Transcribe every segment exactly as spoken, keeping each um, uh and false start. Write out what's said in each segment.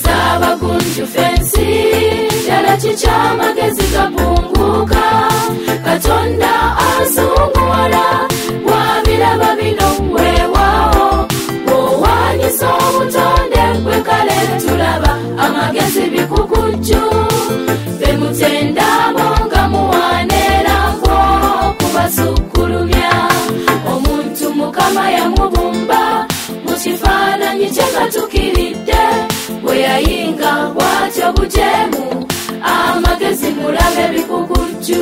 tabagunju fensi dala chikyamagezi gapunguka Katonda asunguwala wabiraba bino weewaawo bw'owaanyisa obutonde gwe kale tulaba amagezi bikukujju bemutenda bonga muwaneerako kubasukkulumya omuntu Mukama yamubumba mu kifaananyi kye katukiridde bwe yayinga bw'atyo bujeemu amagezi mulabe bikukujju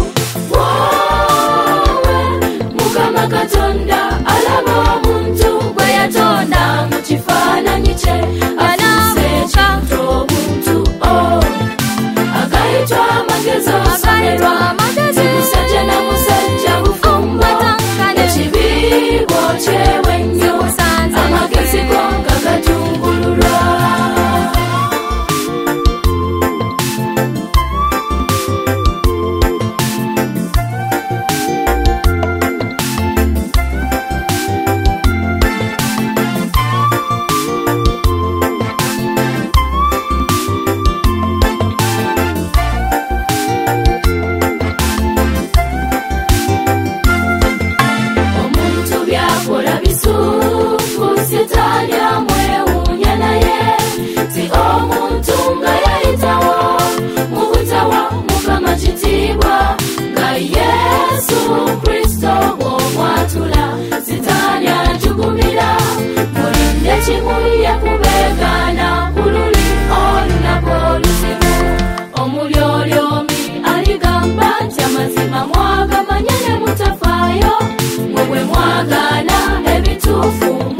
wowe Mukama Katonda alaba omuntu bwe yatonda mu kifaananyi kye afuuse ekintu obuntu agayitwa amagezi osomerwa musajja na musajja bufumbo ekibiibo kyewe nnyo amagezi go nga gatungululwa Yesu Kristo womwatula sitaani ajugumira mulinde kimuye kubeegana ku luli olunaku oluzibu omulyolyomi aligamba nti amazima mwagamanya ne mutafaayo mwe bwe mwagaana ebituufu